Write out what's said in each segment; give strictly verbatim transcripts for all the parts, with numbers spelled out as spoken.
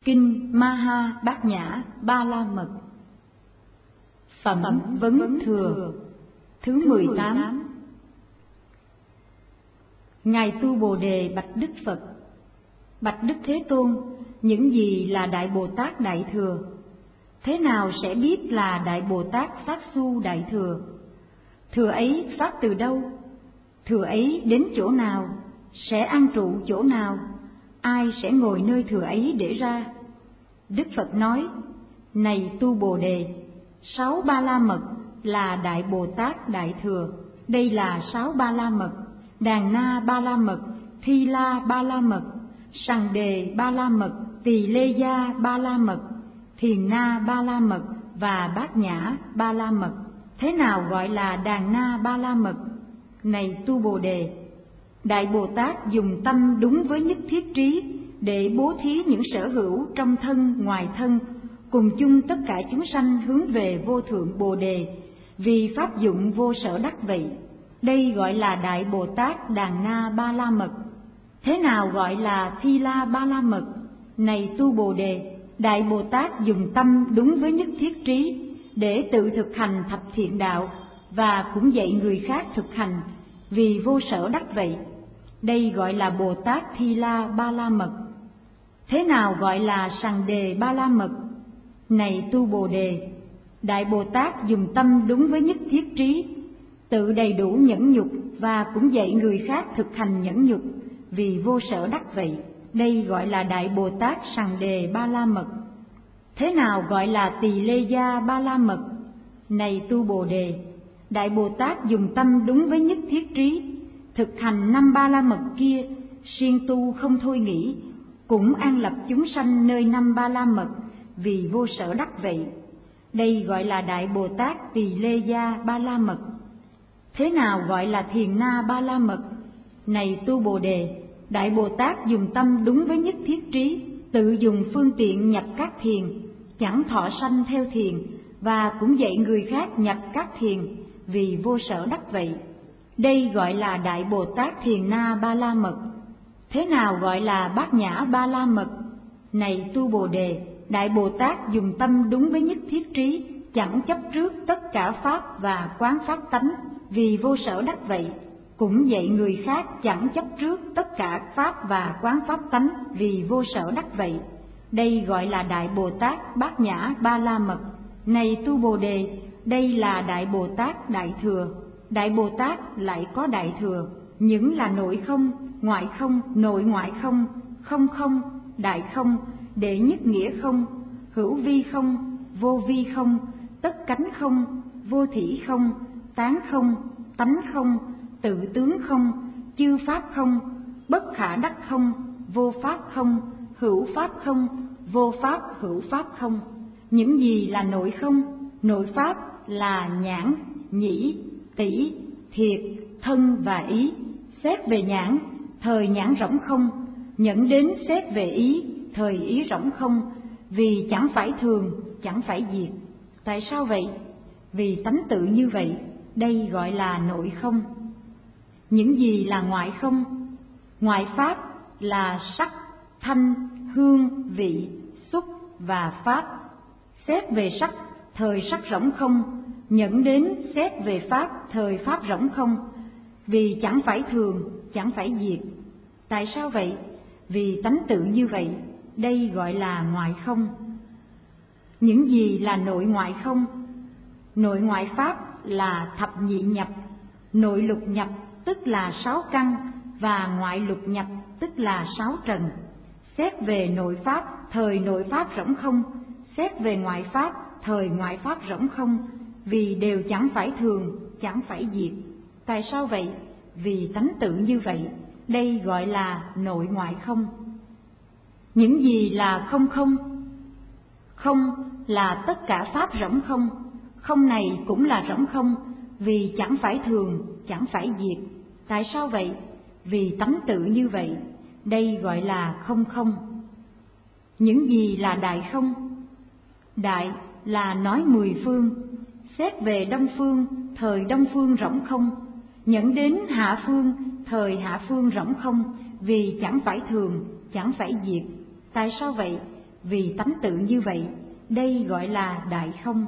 Kinh Maha Bát Nhã Ba La Mật. Phẩm Vấn Thừa thứ mười tám. Ngài Tu Bồ Đề bạch Đức Phật: Bạch Đức Thế Tôn, những gì là Đại Bồ Tát Đại Thừa? Thế nào sẽ biết là Đại Bồ Tát phát su Đại Thừa? Thừa ấy phát từ đâu? Thừa ấy đến chỗ nào? Sẽ an trụ chỗ nào? Ai sẽ ngồi nơi thừa ấy để ra? Đức Phật nói: Này Tu Bồ Đề, sáu Ba La Mật là Đại Bồ Tát Đại Thừa. Đây là sáu Ba La Mật: Đàn Na Ba La Mật, Thi La Ba La Mật, Sằng Đề Ba La Mật, Tỳ Lê Gia Ba La Mật, Thiền Na Ba La Mật và Bát Nhã Ba La Mật. Thế nào gọi là Đàn Na Ba La Mật? Này Tu Bồ Đề, Đại Bồ Tát dùng tâm đúng với nhất thiết trí để bố thí những sở hữu trong thân ngoài thân, cùng chung tất cả chúng sanh hướng về vô thượng Bồ Đề, vì pháp dụng vô sở đắc vậy. Đây gọi là Đại Bồ Tát Đàn Na Ba La Mật. Thế nào gọi là Thi La Ba La Mật? Này Tu Bồ Đề, Đại Bồ Tát dùng tâm đúng với nhất thiết trí để tự thực hành thập thiện đạo, và cũng dạy người khác thực hành, vì vô sở đắc vậy. Đây gọi là Bồ Tát Thi La Ba La Mật. Thế nào gọi là Sằng Đề Ba La Mật? Này Tu Bồ Đề, Đại Bồ Tát dùng tâm đúng với nhất thiết trí, tự đầy đủ nhẫn nhục, và cũng dạy người khác thực hành nhẫn nhục, vì vô sở đắc vậy. Đây gọi là Đại Bồ Tát Sằng Đề Ba La Mật. Thế nào gọi là Tỳ Lê Gia Ba La Mật? Này Tu Bồ Đề, Đại Bồ Tát dùng tâm đúng với nhất thiết trí, thực hành năm Ba La Mật kia, siêng tu không thôi nghỉ, cũng an lập chúng sanh nơi năm Ba La Mật, vì vô sở đắc vậy. Đây gọi là Đại Bồ Tát Tỳ Lê Gia Ba La Mật. Thế nào gọi là Thiền Na Ba La Mật? Này Tu Bồ Đề, Đại Bồ Tát dùng tâm đúng với nhất thiết trí, tự dùng phương tiện nhập các thiền, chẳng thọ sanh theo thiền, và cũng dạy người khác nhập các thiền, vì vô sở đắc vậy. Đây gọi là Đại Bồ Tát Thiền Na Ba La Mật. Thế nào gọi là Bát Nhã Ba La Mật? Này Tu Bồ Đề, Đại Bồ Tát dùng tâm đúng với nhất thiết trí, chẳng chấp trước tất cả pháp và quán pháp tánh, vì vô sở đắc vậy. Cũng dạy người khác chẳng chấp trước tất cả pháp và quán pháp tánh, vì vô sở đắc vậy. Đây gọi là Đại Bồ Tát Bát Nhã Ba La Mật. Này Tu Bồ Đề, đây là Đại Bồ Tát Đại Thừa. Đại Bồ Tát lại có Đại Thừa, những là nội không, ngoại không, nội ngoại không, không không, đại không, đệ nhất nghĩa không, hữu vi không, vô vi không, tất cánh không, vô thỉ không, tán không, tánh không, tự tướng không, chư pháp không, bất khả đắc không, vô pháp không, hữu pháp không, vô pháp hữu pháp không. Những gì là nội không? Nội pháp là nhãn, nhĩ, tỷ, thiệt, thân và ý. Xét về nhãn, thời nhãn rỗng không, nhẫn đến xét về ý, thời ý rỗng không, vì chẳng phải thường, chẳng phải diệt. Tại sao vậy? Vì tánh tự như vậy. Đây gọi là nội không. Những gì là ngoại không? Ngoại pháp là sắc, thanh, hương, vị, xúc và pháp. Xét về sắc, thời sắc rỗng không, nhẫn đến xét về pháp, thời pháp rỗng không, vì chẳng phải thường, chẳng phải diệt. Tại sao vậy? Vì tánh tự như vậy. Đây gọi là ngoại không. Những gì là nội ngoại không? Nội ngoại pháp là thập nhị nhập, nội lục nhập tức là sáu căn, và ngoại lục nhập tức là sáu trần. Xét về nội pháp, thời nội pháp rỗng không, xét về ngoại pháp, thời ngoại pháp rỗng không, vì đều chẳng phải thường, chẳng phải diệt. Tại sao vậy? Vì tánh tự như vậy. Đây gọi là nội ngoại không. Những gì là không không? Không là tất cả pháp rỗng không. Không này cũng là rỗng không, vì chẳng phải thường, chẳng phải diệt. Tại sao vậy? Vì tánh tự như vậy. Đây gọi là không không. Những gì là đại không? Đại là nói mười phương. Xét về đông phương, thời đông phương rỗng không, nhẫn đến hạ phương, thời hạ phương rỗng không, vì chẳng phải thường, chẳng phải diệt. Tại sao vậy? vì tánh tự như vậy, đây gọi là đại không.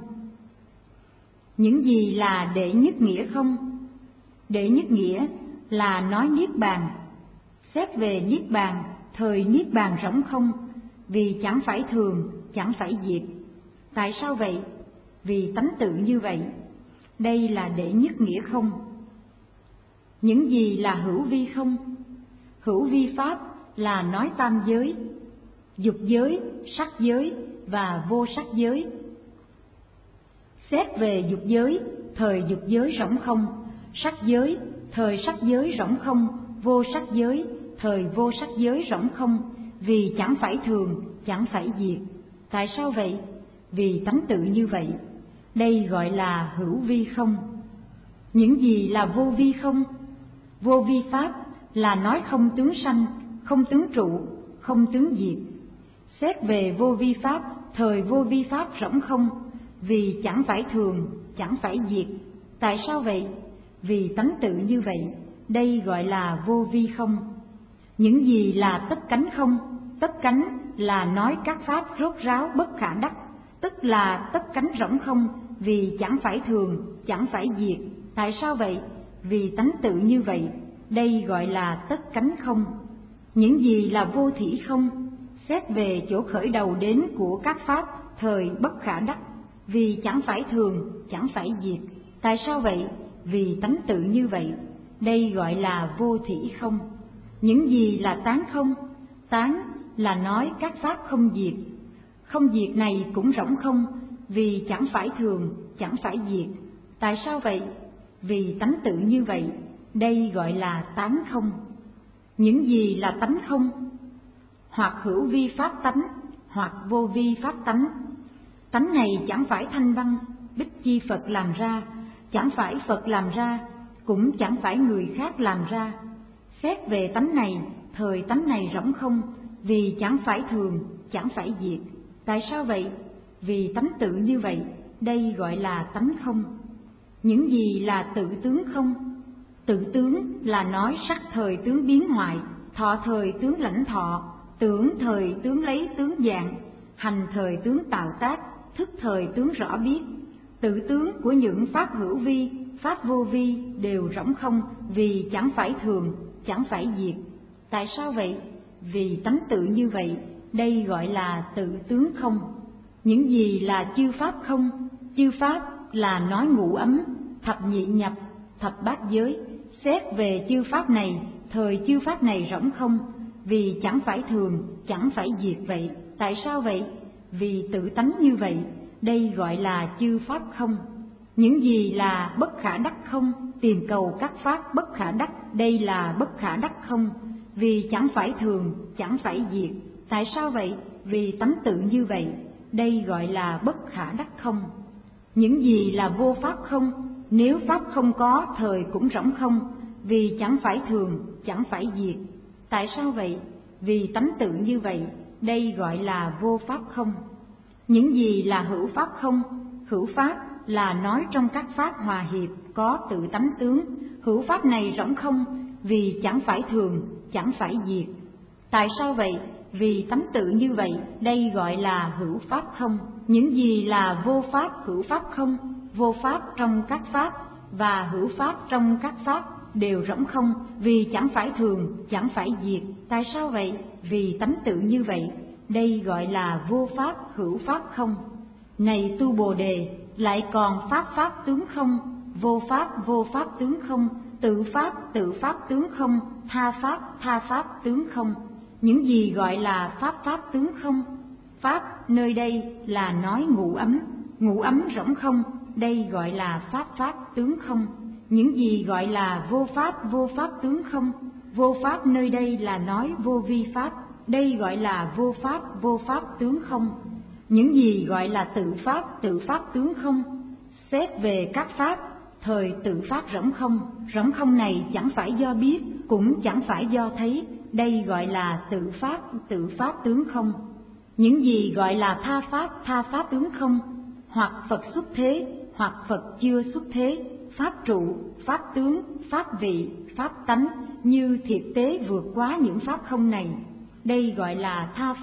Những gì là đệ nhất nghĩa không? Đệ nhất nghĩa là nói niết bàn. Xét về niết bàn, thời niết bàn rỗng không, vì chẳng phải thường, chẳng phải diệt. Tại sao vậy? Vì tánh tự như vậy, đây là đệ nhất nghĩa không. Những gì là hữu vi không? Hữu vi pháp là nói tam giới, dục giới, sắc giới và vô sắc giới. Xét về dục giới, thời dục giới rỗng không, sắc giới, thời sắc giới rỗng không, vô sắc giới, thời vô sắc giới rỗng không, vì chẳng phải thường, chẳng phải diệt. Tại sao vậy? Vì tánh tự như vậy, đây gọi là hữu vi không. Những gì là vô vi không? Vô vi pháp là nói không tướng sanh, không tướng trụ, không tướng diệt. Xét về vô vi pháp, thời vô vi pháp rỗng không, vì chẳng phải thường, chẳng phải diệt. Tại sao vậy? Vì tánh tự như vậy, đây gọi là vô vi không. Những gì là tất cánh không? Tất cánh là nói các pháp rốt ráo bất khả đắc, tức là tất cánh rỗng không, vì chẳng phải thường, chẳng phải diệt. Tại sao vậy? Vì tánh tự như vậy, đây gọi là tất cánh không. Những gì là vô thỉ không? Xét về chỗ khởi đầu đến của các pháp thời bất khả đắc, vì chẳng phải thường, chẳng phải diệt. Tại sao vậy? Vì tánh tự như vậy, đây gọi là vô thỉ không. Những gì là tán không? Tán là nói các pháp không diệt. Không diệt này cũng rỗng không, vì chẳng phải thường, chẳng phải diệt. Tại sao vậy? Vì tánh tự như vậy, đây gọi là tán không. Những gì là tánh không? Hoặc hữu vi pháp tánh, hoặc vô vi pháp tánh. Tánh này chẳng phải thanh văn, bích chi Phật làm ra, chẳng phải Phật làm ra, cũng chẳng phải người khác làm ra. Xét về tánh này, thời tánh này rỗng không, vì chẳng phải thường, chẳng phải diệt. Tại sao vậy? Vì tánh tự như vậy, đây gọi là tánh không. Những gì là tự tướng không? Tự tướng là nói sắc thời tướng biến hoại, thọ thời tướng lãnh thọ, tưởng thời tướng lấy tướng dạng, hành thời tướng tạo tác, thức thời tướng rõ biết. Tự tướng của những pháp hữu vi, pháp vô vi đều rỗng không, vì chẳng phải thường, chẳng phải diệt. Tại sao vậy? Vì tánh tự như vậy, đây gọi là tự tướng không. Những gì là chư pháp không? Chư pháp là nói ngũ ấm, thập nhị nhập, thập bát giới. Xét về chư pháp này, thời chư pháp này rỗng không, vì chẳng phải thường, chẳng phải diệt vậy. Tại sao vậy? Vì tự tánh như vậy, đây gọi là chư pháp không. Những gì là bất khả đắc không? Tìm cầu các pháp bất khả đắc, đây là bất khả đắc không, vì chẳng phải thường, chẳng phải diệt. Tại sao vậy? Vì tánh tự như vậy, đây gọi là bất khả đắc không. Những gì là vô pháp không? Nếu pháp không có, thời cũng rỗng không, vì chẳng phải thường, chẳng phải diệt. Tại sao vậy? Vì tánh tự như vậy, đây gọi là vô pháp không. Những gì là hữu pháp không? Hữu pháp là nói trong các pháp hòa hiệp có tự tánh tướng. Hữu pháp này rỗng không, vì chẳng phải thường, chẳng phải diệt. Tại sao vậy? Vì tánh tự như vậy, đây gọi là hữu pháp không. Những gì là vô pháp hữu pháp không? Vô pháp trong các pháp và hữu pháp trong các pháp đều rỗng không, vì chẳng phải thường, chẳng phải diệt. Tại sao vậy? Vì tánh tự như vậy, đây gọi là vô pháp hữu pháp không. Này tu Bồ Đề, lại còn pháp pháp tướng không, vô pháp vô pháp tướng không, tự pháp tự pháp tướng không, tha pháp tha pháp tướng không. Những gì gọi là pháp pháp tướng không? Pháp nơi đây là nói ngũ ấm, ngũ ấm rỗng không, đây gọi là pháp pháp tướng không. Những gì gọi là vô pháp vô pháp tướng không? Vô pháp nơi đây là nói vô vi pháp, đây gọi là vô pháp vô pháp tướng không. Những gì gọi là tự pháp tự pháp tướng không? Xét về các pháp, thời tự pháp rỗng không, rỗng không này chẳng phải do biết, cũng chẳng phải do thấy, đây gọi là tự pháp tự pháp tướng không. Những gì gọi là tha pháp tha pháp tướng không? Hoặc Phật xuất thế, hoặc Phật chưa xuất thế, pháp trụ, pháp tướng, pháp vị, pháp tánh, như thiệt tế vượt quá những pháp không này, đây gọi là tha pháp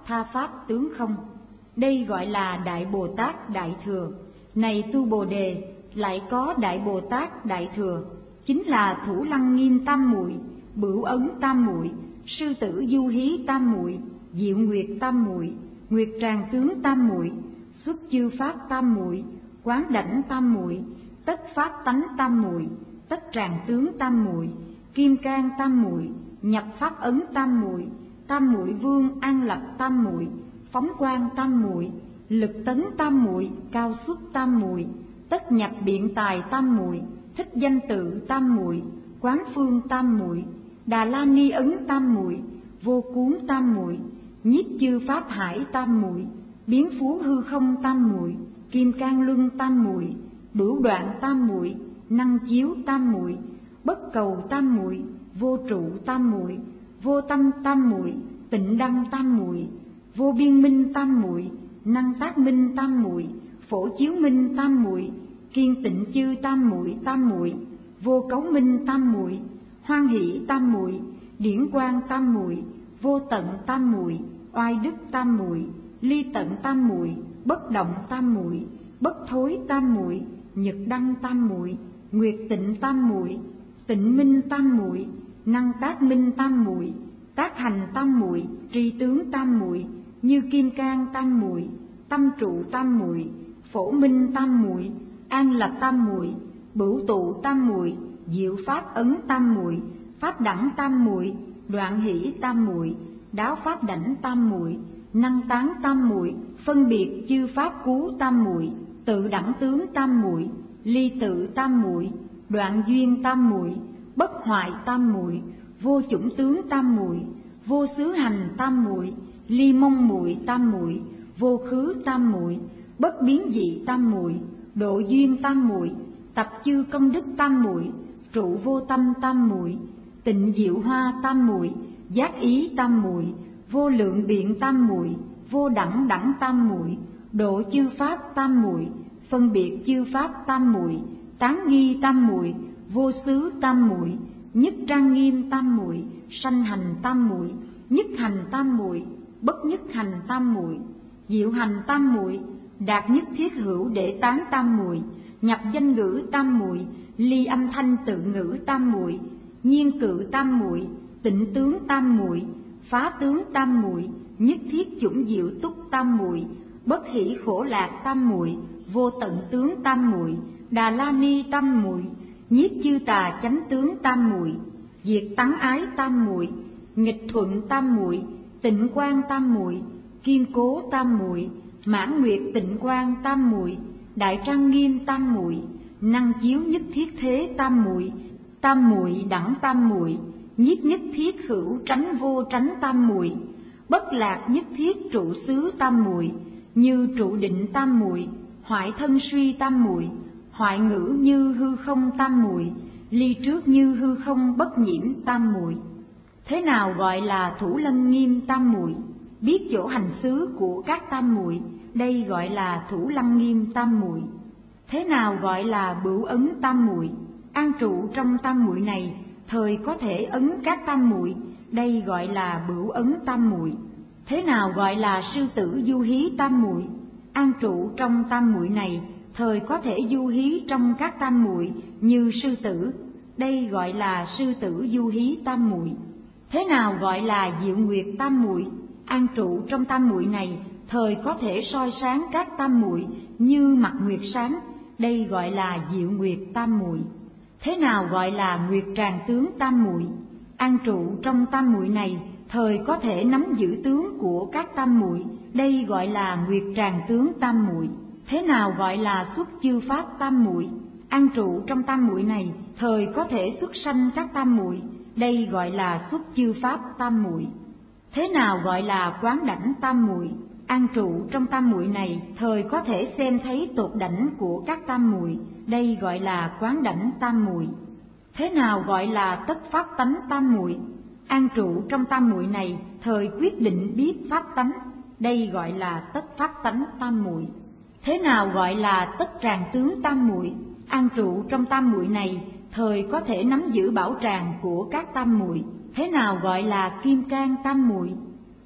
tha pháp tướng không. Đây gọi là Đại Bồ Tát Đại Thừa. Này tu Bồ Đề, lại có Đại Bồ Tát Đại Thừa, chính là Thủ Lăng Nghiêm Tam Muội, Bửu Ấn Tam Muội, Sư Tử Du Hí Tam Muội, Diệu Nguyệt Tam Muội, Nguyệt Tràng Tướng Tam Muội, Xuất Chư Pháp Tam Muội, Quán Đảnh Tam Muội, Tất Pháp Tánh Tam Muội, Tất Tràng Tướng Tam Muội, Kim Cang Tam Muội, Nhập Pháp Ấn Tam Muội, Tam Muội Vương An Lập Tam Muội, Phóng Quang Tam Muội, Lực Tấn Tam Muội, Cao Xuất Tam Muội, Tất Nhập Biện Tài Tam Muội, Thích Danh Tự Tam Muội, Quán Phương Tam Muội, Đà La Ni Ấn Tam Muội, Vô Cuốn Tam Muội, Nhiếp Chư Pháp Hải Tam Muội, Biến Phú Hư Không Tam Muội, Kim Cang Luân Tam Muội, Bửu Đoạn Tam Muội, Năng Chiếu Tam Muội, Bất Cầu Tam Muội, Vô Trụ Tam Muội, Vô Tâm Tam Muội, Tịnh Đăng Tam Muội, Vô Biên Minh Tam Muội, Năng Tác Minh Tam Muội, Phổ Chiếu Minh Tam Muội, Kiên Tịnh Chư Tam Muội Tam Muội, Vô Cấu Minh Tam Muội, Hoan Hỷ Tam Muội, Điển Quang Tam Muội, Vô Tận Tam Muội, Oai Đức Tam Muội, Ly Tận Tam Muội, Bất Động Tam Muội, Bất Thối Tam Muội, Nhật Đăng Tam Muội, Nguyệt Tịnh Tam Muội, Tịnh Minh Tam Muội, Năng Tác Minh Tam Muội, Tác Hành Tam Muội, Tri Tướng Tam Muội, Như Kim Cang Tam Muội, Tâm Trụ Tam Muội, Phổ Minh Tam Muội, An Lập Tam Muội, Bửu Tụ Tam Muội, Diệu Pháp Ấn Tam Muội, Pháp Đẳng Tam Muội, Đoạn Hỷ Tam Muội, Đáo Pháp Đảnh Tam Muội, Năng Tán Tam Muội, Phân Biệt Chư Pháp Cú Tam Muội, Tự Đẳng Tướng Tam Muội, Ly Tự Tam Muội, Đoạn Duyên Tam Muội, Bất Hoại Tam Muội, Vô Chủng Tướng Tam Muội, Vô Xứ Hành Tam Muội, Ly Mông Muội Tam Muội, Vô Khứ Tam Muội, Bất Biến Dị Tam Muội, Độ Duyên Tam Muội, Tập Chư Công Đức Tam Muội, Trụ Vô Tâm Tam Muội, Tịnh Diệu Hoa Tam Muội, Giác Ý Tam Muội, Vô Lượng Biện Tam Muội, Vô Đẳng Đẳng Tam Muội, Độ Chư Pháp Tam Muội, Phân Biệt Chư Pháp Tam Muội, Tán Nghi Tam Muội, Vô Xứ Tam Muội, Nhất Trang Nghiêm Tam Muội, Sanh Hành Tam Muội, Nhất Hành Tam Muội, Bất Nhất Hành Tam Muội, Diệu Hành Tam Muội, Đạt Nhất Thiết Hữu Để Tán Tam Muội, Nhập Danh Ngữ Tam Muội, Ly Âm Thanh Tự Ngữ Tam Muội, Nhiên Cự Tam Muội, Tịnh Tướng Tam Muội, Phá Tướng Tam Muội, Nhất Thiết Chủng Diệu Túc Tam Muội, Bất Hỷ Khổ Lạc Tam Muội, Vô Tận Tướng Tam Muội, Đà La Ni Tam Muội, Nhiếp Chư Tà Chánh Tướng Tam Muội, Diệt Tắng Ái Tam Muội, Nghịch Thuận Tam Muội, Tịnh Quang Tam Muội, Kiên Cố Tam Muội, Mãn Nguyệt Tịnh Quang Tam Muội, Đại Trang Nghiêm Tam Muội, Năng Chiếu Nhất Thiết Thế Tam Muội, Tam Muội Đẳng Tam Muội, Nhiếp Nhất Thiết Hữu Tránh Vô Tránh Tam Muội, Bất Lạc Nhất Thiết Trụ Xứ Tam Muội, Như Trụ Định Tam Muội, Hoại Thân Suy Tam Muội, Hoại Ngữ Như Hư Không Tam Muội, Ly Trước Như Hư Không Bất Nhiễm Tam Muội. Thế nào gọi là Thủ Lăng Nghiêm Tam Muội? Biết chỗ hành xứ của các tam muội, đây gọi là Thủ Lăng Nghiêm Tam Muội. Thế nào gọi là Bửu Ấn Tam Muội? An trụ trong tam muội này, thời có thể ấn các tam muội, đây gọi là Bửu Ấn Tam Muội. Thế nào gọi là Sư Tử Du Hí Tam Muội? An trụ trong tam muội này, thời có thể du hí trong các tam muội như sư tử, đây gọi là Sư Tử Du Hí Tam Muội. Thế nào gọi là Diệu Nguyệt Tam Muội? An trụ trong tam muội này, thời có thể soi sáng các tam muội như mặt nguyệt sáng, đây gọi là Diệu Nguyệt Tam Muội. Thế nào gọi là Nguyệt Tràng Tướng Tam Muội? An trụ trong tam muội này, thời có thể nắm giữ tướng của các tam muội, đây gọi là Nguyệt Tràng Tướng Tam Muội. Thế nào gọi là Xuất Chư Pháp Tam Muội? An trụ trong tam muội này, thời có thể xuất sanh các tam muội, đây gọi là Xuất Chư Pháp Tam Muội. Thế nào gọi là Quán Đảnh Tam Muội? An trụ trong tam muội này, thời có thể xem thấy tột đảnh của các tam muội, đây gọi là Quán Đảnh Tam Muội. Thế nào gọi là Tất Pháp Tánh Tam Muội? An trụ trong tam muội này, thời quyết định biết pháp tánh, đây gọi là Tất Pháp Tánh Tam Muội. Thế nào gọi là Tất Tràng Tướng Tam Muội? An trụ trong tam muội này, thời có thể nắm giữ bảo tràng của các tam muội, thế nào gọi là Kim Cang Tam Muội?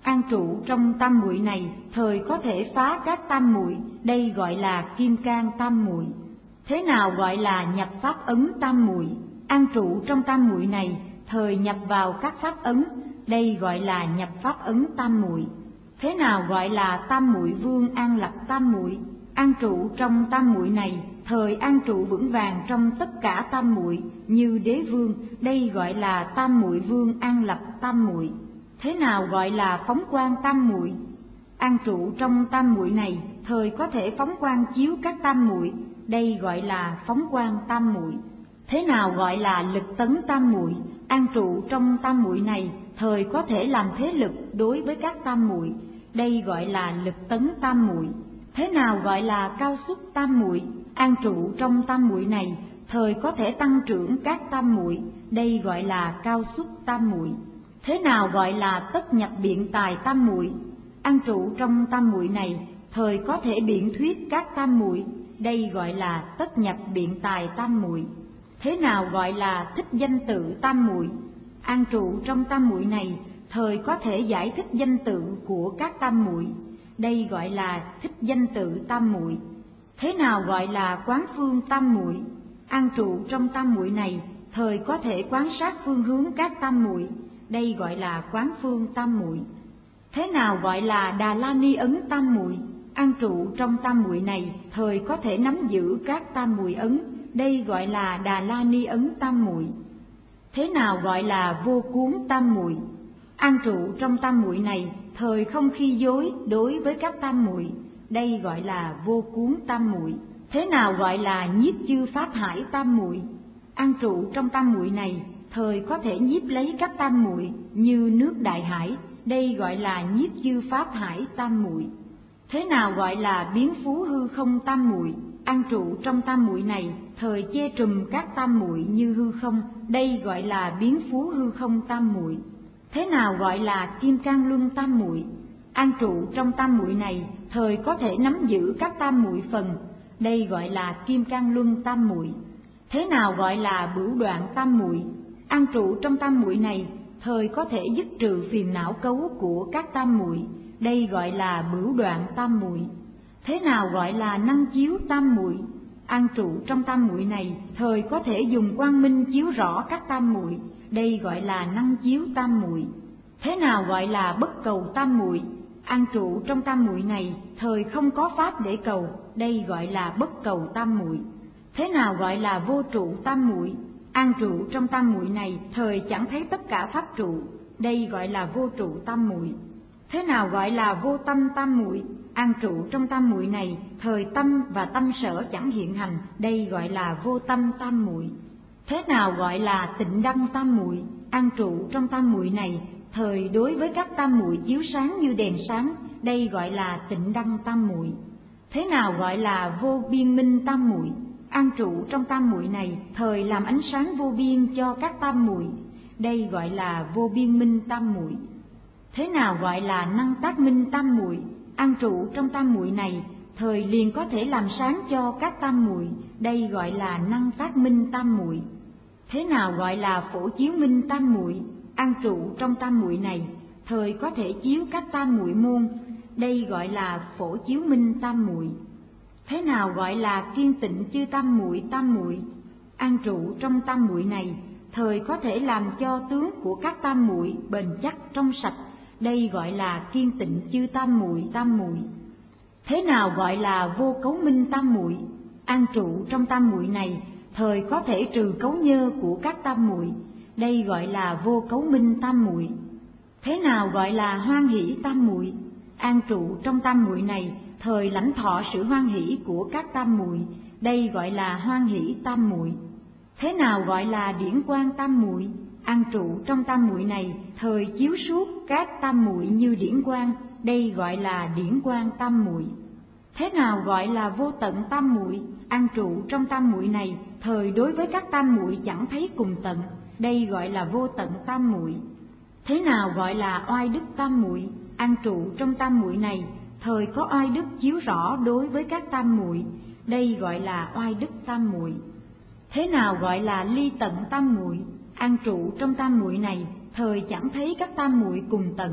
an trụ trong tam muội này, thời có thể phá các tam muội, đây gọi là kim cang tam muội. Thế nào gọi là nhập pháp ấn tam muội? An trụ trong tam muội này, thời nhập vào các pháp ấn, đây gọi là nhập pháp ấn tam muội. Thế nào gọi là tam muội vương an lập tam muội? An trụ trong tam muội này, thời an trụ vững vàng trong tất cả tam muội như đế vương, đây gọi là tam muội vương an lập tam muội. Thế nào gọi là phóng quang tam muội? An trụ trong tam muội này, thời có thể phóng quang chiếu các tam muội, đây gọi là phóng quang tam muội. Thế nào gọi là lực tấn tam muội? An trụ trong tam muội này, thời có thể làm thế lực đối với các tam muội, đây gọi là lực tấn tam muội. Thế nào gọi là cao suất tam muội? An trụ trong tam muội này, thời có thể tăng trưởng các tam muội, đây gọi là cao suất tam muội. Thế nào gọi là tất nhập biện tài tam muội? An trụ trong tam muội này, thời có thể biện thuyết các tam muội, đây gọi là tất nhập biện tài tam muội. Thế nào gọi là thích danh tự tam muội? An trụ trong tam muội này, thời có thể giải thích danh tự của các tam muội, đây gọi là thích danh tự tam muội. Thế nào gọi là quán phương tam muội? An trụ trong tam muội này, thời có thể quan sát phương hướng các tam muội, đây gọi là quán phương tam muội. Thế nào gọi là Đà La Ni ấn tam muội? An trụ trong tam muội này, thời có thể nắm giữ các tam muội ấn, đây gọi là Đà La Ni ấn tam muội. Thế nào gọi là vô cuốn tam muội? An trụ trong tam muội này, thời không khi dối đối với các tam muội, đây gọi là vô cuốn tam muội. Thế nào gọi là nhiếp chư pháp hải tam muội? An trụ trong tam muội này, thời có thể nhiếp lấy các tam muội như nước đại hải, đây gọi là nhiếp chư pháp hải tam muội. Thế nào gọi là biến phú hư không tam muội? An trụ trong tam muội này, thời che trùm các tam muội như hư không, đây gọi là biến phú hư không tam muội. Thế nào gọi là kim cang luân tam muội? An trụ trong tam muội này, thời có thể nắm giữ các tam muội phần, đây gọi là kim cang luân tam muội. Thế nào gọi là bửu đoạn tam muội? An trụ trong tam muội này, thời có thể dứt trừ phiền não cấu của các tam muội, đây gọi là bửu đoạn tam muội. Thế nào gọi là năng chiếu tam muội? An trụ trong tam muội này, thời có thể dùng quang minh chiếu rõ các tam muội, đây gọi là năng chiếu tam muội. Thế nào gọi là bất cầu tam muội? An trụ trong tam muội này, thời không có pháp để cầu, đây gọi là bất cầu tam muội. Thế nào gọi là vô trụ tam muội? An trụ trong tam muội này, thời chẳng thấy tất cả pháp trụ, đây gọi là vô trụ tam muội. Thế nào gọi là vô tâm tam muội? An trụ trong tam muội này, thời tâm và tâm sở chẳng hiện hành, đây gọi là vô tâm tam muội. Thế nào gọi là tịnh đăng tam muội? An trụ trong tam muội này, thời đối với các tam muội chiếu sáng như đèn sáng, đây gọi là tịnh đăng tam muội. Thế nào gọi là vô biên minh tam muội? An trụ trong tam muội này, thời làm ánh sáng vô biên cho các tam muội, đây gọi là vô biên minh tam muội. Thế nào gọi là năng tác minh tam muội? An trụ trong tam muội này, thời liền có thể làm sáng cho các tam muội, đây gọi là năng tác minh tam muội. Thế nào gọi là phổ chiếu minh tam muội? An trụ trong tam muội này, thời có thể chiếu các tam muội môn, đây gọi là phổ chiếu minh tam muội. Thế nào gọi là kiên tịnh chư tam muội tam muội? An trụ trong tam muội này, thời có thể làm cho tướng của các tam muội bền chắc trong sạch, đây gọi là kiên tịnh chư tam muội tam muội. Thế nào gọi là vô cấu minh tam muội? An trụ trong tam muội này, thời có thể trừ cấu nhơ của các tam muội, đây gọi là vô cấu minh tam muội. Thế nào gọi là hoan hỷ tam muội? An trụ trong tam muội này, thời lãnh thọ sự hoan hỷ của các tam muội, đây gọi là hoan hỷ tam muội. Thế nào gọi là điển quang tam muội? An trụ trong tam muội này, thời chiếu suốt các tam muội như điển quang, đây gọi là điển quang tam muội. Thế nào gọi là vô tận tam muội? An trụ trong tam muội này, thời đối với các tam muội chẳng thấy cùng tận, đây gọi là vô tận tam muội. Thế nào gọi là oai đức tam muội? An trụ trong tam muội này, thời có oai đức chiếu rõ đối với các tam muội, đây gọi là oai đức tam muội. Thế nào gọi là ly tận tam muội? An trụ trong tam muội này, thời chẳng thấy các tam muội cùng tận,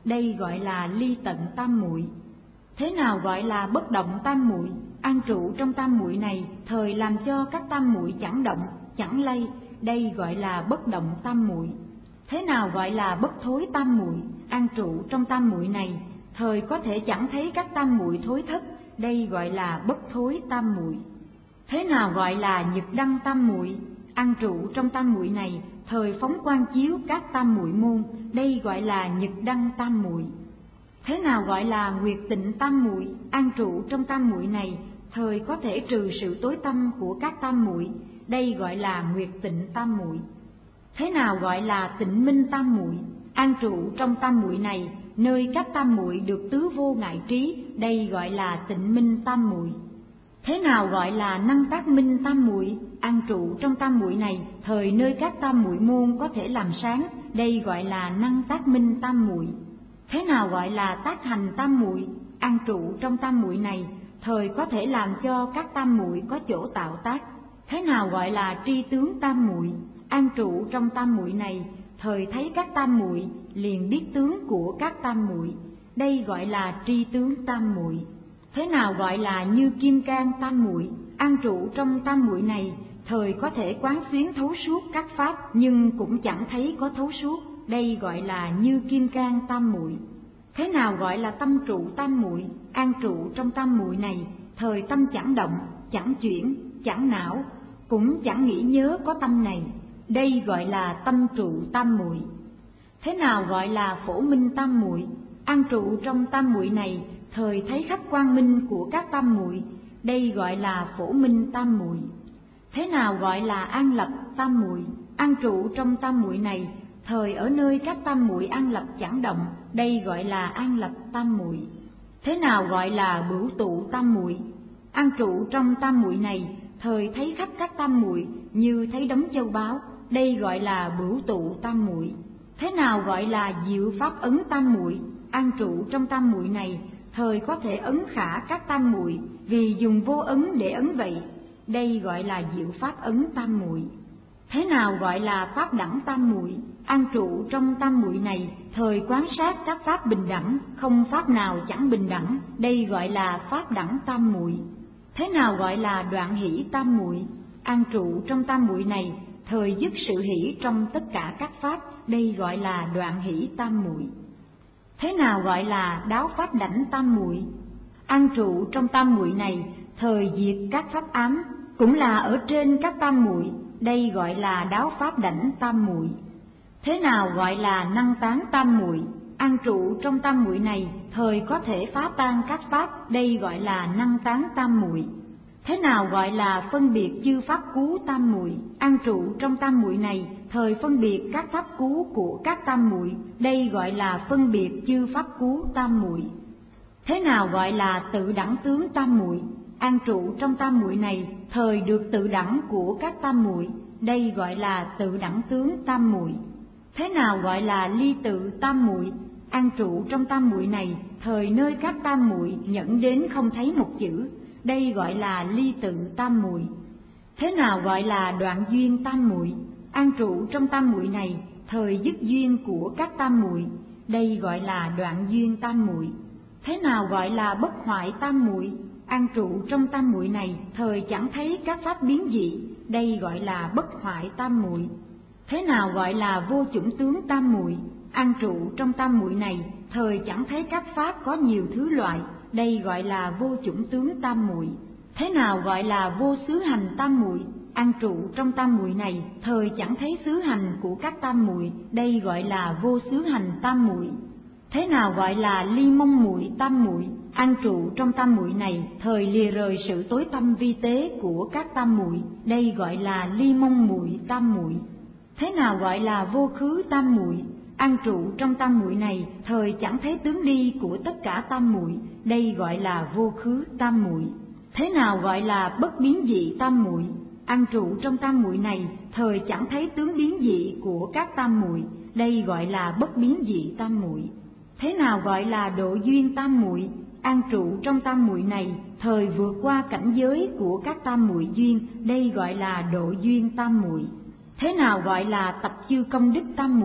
đây gọi là ly tận tam muội. Thế nào gọi là bất động tam muội? An trụ trong tam muội này, thời làm cho các tam muội chẳng động, chẳng lay, đây gọi là bất động tam muội. Thế nào gọi là bất thối tam muội? An trụ trong tam muội này, thời có thể chẳng thấy các tam muội thối thất, đây gọi là bất thối tam muội. Thế nào gọi là nhật đăng tam muội? An trụ trong tam muội này, thời phóng quang chiếu các tam muội môn, đây gọi là nhật đăng tam muội. Thế nào gọi là nguyệt tịnh tam muội? An trụ trong tam muội này, thời có thể trừ sự tối tăm của các tam muội, đây gọi là nguyệt tịnh tam muội. Thế nào gọi là tịnh minh tam muội? An trụ trong tam muội này, nơi các tam muội được tứ vô ngại trí, đây gọi là tịnh minh tam muội. Thế nào gọi là năng tác minh tam muội? An trụ trong tam muội này, thời nơi các tam muội môn có thể làm sáng, đây gọi là năng tác minh tam muội. Thế nào gọi là tác hành tam muội? An trụ trong tam muội này, thời có thể làm cho các tam muội có chỗ tạo tác. Thế nào gọi là tri tướng tam muội? An trụ trong tam muội này, thời thấy các tam muội liền biết tướng của các tam muội, đây gọi là tri tướng tam muội. Thế nào gọi là như kim cang tam muội? An trụ trong tam muội này, thời có thể quán xuyến thấu suốt các pháp nhưng cũng chẳng thấy có thấu suốt, đây gọi là như kim cang tam muội. Thế nào gọi là tâm trụ tam muội? An trụ trong tam muội này, thời tâm chẳng động, chẳng chuyển, chẳng não, cũng chẳng nghĩ nhớ có tâm này, đây gọi là tâm trụ tam muội. Thế nào gọi là phổ minh tam muội? An trụ trong tam muội này, thời thấy khắp quang minh của các tam muội, đây gọi là phổ minh tam muội. Thế nào gọi là an lập tam muội? An trụ trong tam muội này, thời ở nơi các tam muội an lập chẳng động, đây gọi là an lập tam muội. Thế nào gọi là bửu tụ tam muội? An trụ trong tam muội này, thời thấy khắp các tam muội như thấy đống châu báu, đây gọi là bửu tụ tam muội. Thế nào gọi là diệu pháp ấn tam muội? An trụ trong tam muội này, thời có thể ấn khả các tam muội, vì dùng vô ấn để ấn vậy, đây gọi là diệu pháp ấn tam muội. Thế nào gọi là pháp đẳng tam muội? An trụ trong tam muội này, thời quán sát các pháp bình đẳng, không pháp nào chẳng bình đẳng, đây gọi là pháp đẳng tam muội. Thế nào gọi là đoạn hỷ tam muội? An trụ trong tam muội này, thời dứt sự hỷ trong tất cả các pháp, đây gọi là đoạn hỷ tam muội. Thế nào gọi là đáo pháp đảnh tam muội? An trụ trong tam muội này, thời diệt các pháp ám, cũng là ở trên các tam muội, đây gọi là đáo pháp đảnh tam muội. Thế nào gọi là năng tán tam muội? An trụ trong tam muội này, thời có thể phá tan các pháp, đây gọi là năng tán tam muội. Thế nào gọi là phân biệt chư pháp cú tam muội? An trụ trong tam muội này, thời phân biệt các pháp cú của các tam muội, đây gọi là phân biệt chư pháp cú tam muội. Thế nào gọi là tự đẳng tướng tam muội? An trụ trong tam muội này, thời được tự đẳng của các tam muội, đây gọi là tự đẳng tướng tam muội. Thế nào gọi là ly tự tam muội? An trụ trong tam muội này, thời nơi các tam muội nhẫn đến không thấy một chữ, đây gọi là ly tự tam muội. Thế nào gọi là đoạn duyên tam muội? An trụ trong tam muội này, thời dứt duyên của các tam muội, đây gọi là đoạn duyên tam muội. Thế nào gọi là bất hoại tam muội? An trụ trong tam muội này, thời chẳng thấy các pháp biến dị, đây gọi là bất hoại tam muội. Thế nào gọi là vô chủng tướng tam muội? An trụ trong tam muội này, thời chẳng thấy các pháp có nhiều thứ loại, đây gọi là vô chủng tướng tam muội. Thế nào gọi là vô xứ hành tam muội? An trụ trong tam muội này, thời chẳng thấy xứ hành của các tam muội, đây gọi là vô xứ hành tam muội. Thế nào gọi là ly mông muội tam muội? An trụ trong tam muội này, thời lìa rời sự tối tâm vi tế của các tam muội, đây gọi là ly mông muội tam muội. Thế nào gọi là vô khứ tam muội? An trụ trong tam muội này, thời chẳng thấy tướng đi của tất cả tam muội, đây gọi là vô khứ tam muội. Thế nào gọi là bất biến dị tam muội? An trụ trong tam muội này, thời chẳng thấy tướng biến dị của các tam muội, đây gọi là bất biến dị tam muội. Thế nào gọi là độ duyên tam muội? An trụ trong tam muội này, thời vượt qua cảnh giới của các tam muội duyên, đây gọi là độ duyên tam muội. Thế nào gọi là tập chư công đức tam muội?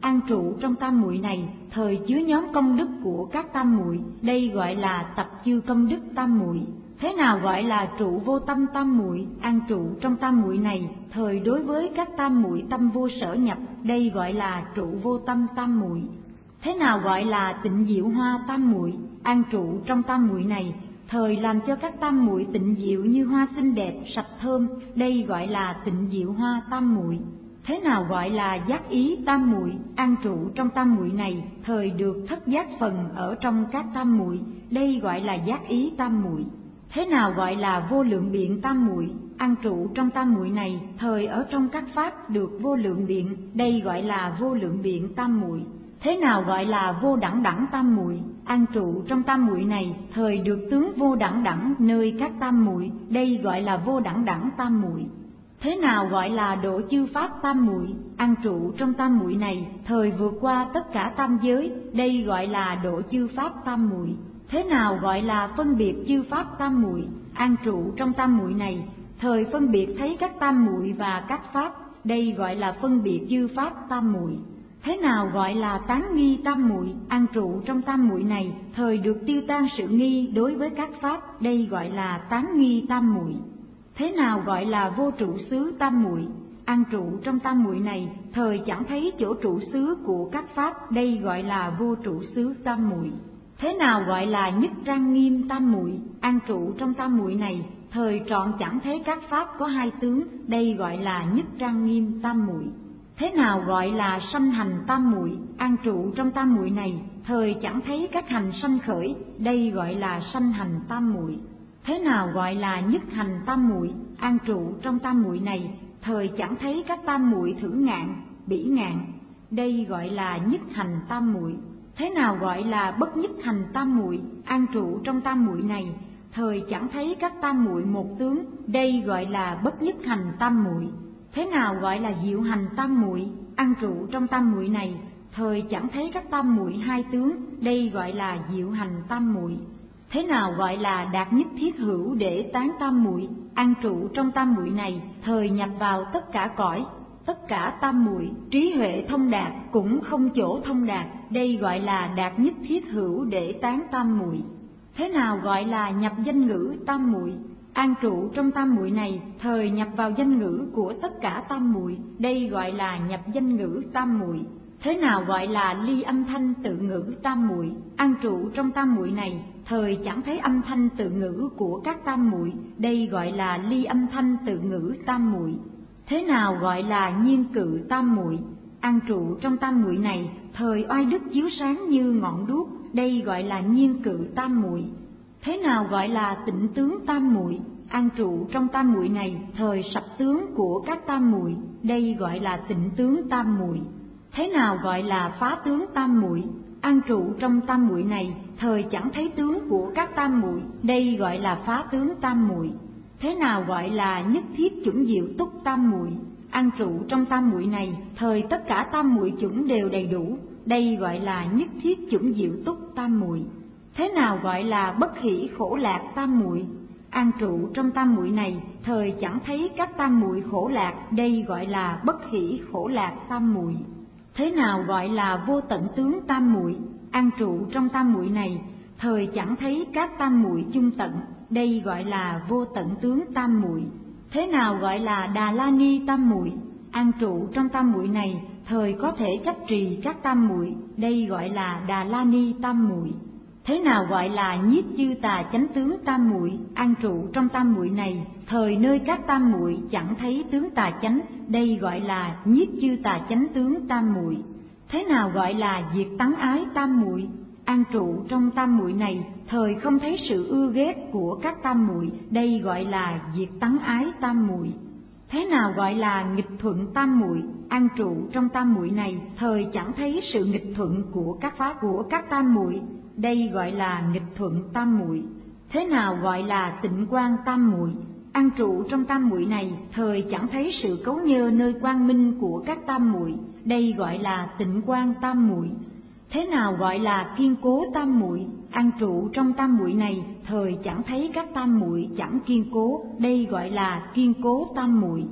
an trụ trong tam muội này, thời chứa nhóm công đức của các tam muội, đây gọi là tập chư công đức tam muội. Thế nào gọi là trụ vô tâm tam muội, an trụ trong tam muội này, thời đối với các tam muội tâm vô sở nhập, đây gọi là trụ vô tâm tam muội. Thế nào gọi là tịnh diệu hoa tam muội, an trụ trong tam muội này, thời làm cho các tam muội tịnh diệu như hoa xinh đẹp sạch thơm, đây gọi là tịnh diệu hoa tam muội. Thế nào gọi là giác ý tam muội, an trụ trong tam muội này, thời được thất giác phần ở trong các tam muội, đây gọi là giác ý tam muội. Thế nào gọi là vô lượng biện tam muội, an trụ trong tam muội này, thời ở trong các pháp được vô lượng biện, đây gọi là vô lượng biện tam muội. Thế nào gọi là vô đẳng đẳng tam muội, an trụ trong tam muội này, thời được tướng vô đẳng đẳng nơi các tam muội, đây gọi là vô đẳng đẳng tam muội. Thế nào gọi là độ chư pháp tam muội, an trụ trong tam muội này, thời vượt qua tất cả tam giới, đây gọi là độ chư pháp tam muội. Thế nào gọi là phân biệt chư pháp tam muội, an trụ trong tam muội này, thời phân biệt thấy các tam muội và các pháp, đây gọi là phân biệt chư pháp tam muội. Thế nào gọi là tán nghi tam muội, an trụ trong tam muội này, thời được tiêu tan sự nghi đối với các pháp, đây gọi là tán nghi tam muội. Thế nào gọi là vô trụ xứ tam muội, an trụ trong tam muội này, thời chẳng thấy chỗ trụ xứ của các pháp, đây gọi là vô trụ xứ tam muội. Thế nào gọi là nhất trang nghiêm tam muội, an trụ trong tam muội này, thời trọn chẳng thấy các pháp có hai tướng, đây gọi là nhất trang nghiêm tam muội. Thế nào gọi là sanh hành tam muội, an trụ trong tam muội này, thời chẳng thấy các hành sanh khởi, đây gọi là sanh hành tam muội. Thế nào gọi là nhất hành tam muội, an trụ trong tam muội này, thời chẳng thấy các tam muội thử ngạn, bỉ ngạn, đây gọi là nhất hành tam muội. Thế nào gọi là bất nhất hành tam muội, an trụ trong tam muội này, thời chẳng thấy các tam muội một tướng, đây gọi là bất nhất hành tam muội. Thế nào gọi là diệu hành tam muội, an trụ trong tam muội này, thời chẳng thấy các tam muội hai tướng, đây gọi là diệu hành tam muội. Thế nào gọi là đạt nhất thiết hữu để tán tam muội, an trụ trong tam muội này, thời nhập vào tất cả cõi, tất cả tam muội, trí huệ thông đạt cũng không chỗ thông đạt, đây gọi là đạt nhất thiết hữu để tán tam muội. Thế nào gọi là nhập danh ngữ tam muội, an trụ trong tam muội này, thời nhập vào danh ngữ của tất cả tam muội, đây gọi là nhập danh ngữ tam muội. Thế nào gọi là ly âm thanh tự ngữ tam muội, an trụ trong tam muội này, thời chẳng thấy âm thanh tự ngữ của các tam muội, đây gọi là ly âm thanh tự ngữ tam muội. Thế nào gọi là nhiên cự tam muội, an trụ trong tam muội này, thời oai đức chiếu sáng như ngọn đuốc, đây gọi là nhiên cự tam muội. Thế nào gọi là tịnh tướng tam muội, an trụ trong tam muội này, thời sạch tướng của các tam muội, đây gọi là tịnh tướng tam muội. Thế nào gọi là phá tướng tam muội, an trụ trong tam muội này, thời chẳng thấy tướng của các tam muội, đây gọi là phá tướng tam muội. Thế nào gọi là nhất thiết chủng diệu túc tam muội, an trụ trong tam muội này, thời tất cả tam muội chủng đều đầy đủ, đây gọi là nhất thiết chủng diệu túc tam muội. Thế nào gọi là bất hỷ khổ lạc tam muội, an trụ trong tam muội này, thời chẳng thấy các tam muội khổ lạc, đây gọi là bất hỷ khổ lạc tam muội. Thế nào gọi là vô tận tướng tam muội, an trụ trong tam muội này, thời chẳng thấy các tam muội chung tận, đây gọi là vô tận tướng tam muội. Thế nào gọi là đà la ni tam muội, an trụ trong tam muội này, thời có thể chấp trì các tam muội, đây gọi là đà la ni tam muội. Thế nào gọi là nhiếp chư tà chánh tướng tam muội, an trụ trong tam muội này, thời nơi các tam muội chẳng thấy tướng tà chánh, đây gọi là nhiếp chư tà chánh tướng tam muội. Thế nào gọi là diệt tắng ái tam muội, an trụ trong tam muội này, thời không thấy sự ưa ghét của các tam muội, đây gọi là diệt tắng ái tam muội. Thế nào gọi là nghịch thuận tam muội, an trụ trong tam muội này, thời chẳng thấy sự nghịch thuận của các pháp của các tam muội, đây gọi là nghịch thuận tam muội. Thế nào gọi là tịnh quang tam muội, an trụ trong tam muội này, thời chẳng thấy sự cấu nhơ nơi quang minh của các tam muội, đây gọi là tịnh quang tam muội. Thế nào gọi là kiên cố tam muội, an trụ trong tam muội này, thời chẳng thấy các tam muội chẳng kiên cố, đây gọi là kiên cố tam muội.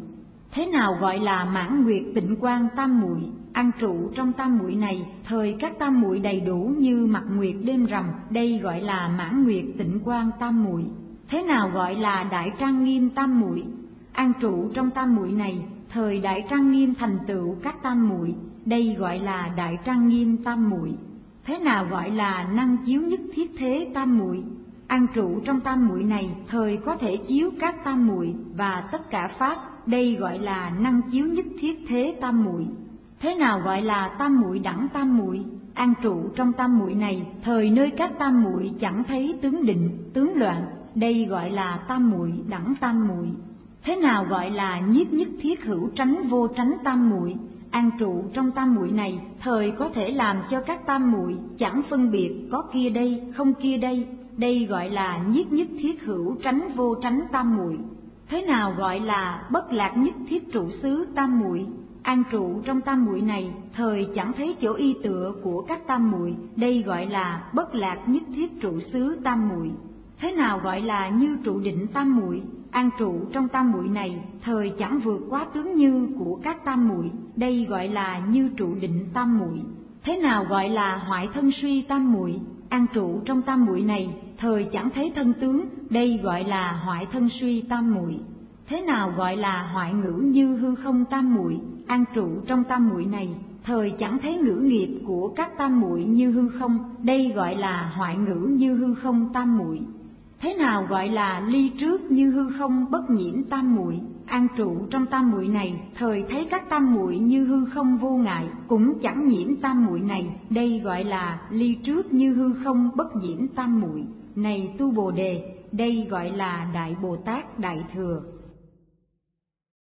Thế nào gọi là mãn nguyệt tịnh quang tam muội? An trụ trong tam muội này, thời các tam muội đầy đủ như mặt nguyệt đêm rằm, đây gọi là mãn nguyệt tịnh quang tam muội. Thế nào gọi là đại trang nghiêm tam muội? An trụ trong tam muội này, thời đại trang nghiêm thành tựu các tam muội, đây gọi là đại trang nghiêm tam muội. Thế nào gọi là năng chiếu nhất thiết thế tam muội? An trụ trong tam muội này, thời có thể chiếu các tam muội và tất cả pháp, đây gọi là năng chiếu nhất thiết thế tam muội. Thế nào gọi là tam muội đẳng tam muội? An trụ trong tam muội này, thời nơi các tam muội chẳng thấy tướng định, tướng loạn, đây gọi là tam muội đẳng tam muội. Thế nào gọi là nhiếp nhất thiết hữu tránh vô tránh tam muội? An trụ trong tam muội này, thời có thể làm cho các tam muội chẳng phân biệt có kia đây, không kia đây, đây gọi là nhiếp nhất thiết hữu tránh vô tránh tam muội. Thế nào gọi là bất lạc nhất thiết trụ xứ tam muội? An trụ trong tam muội này, thời chẳng thấy chỗ y tựa của các tam muội, đây gọi là bất lạc nhất thiết trụ xứ tam muội. Thế nào gọi là như trụ định tam muội? An trụ trong tam muội này, thời chẳng vượt quá tướng như của các tam muội, đây gọi là như trụ định tam muội. Thế nào gọi là hoại thân suy tam muội? An trụ trong tam muội này, thời chẳng thấy thân tướng, đây gọi là hoại thân suy tam muội. Thế nào gọi là hoại ngữ như hư không tam muội? An trụ trong tam muội này, thời chẳng thấy ngữ nghiệp của các tam muội như hư không, đây gọi là hoại ngữ như hư không tam muội. Thế nào gọi là ly trước như hư không bất nhiễm tam muội? An trụ trong tam muội này, thời thấy các tam muội như hư không vô ngại, cũng chẳng nhiễm tam muội này, đây gọi là ly trước như hư không bất nhiễm tam muội. Này tu Bồ Đề, đây gọi là đại Bồ Tát đại thừa.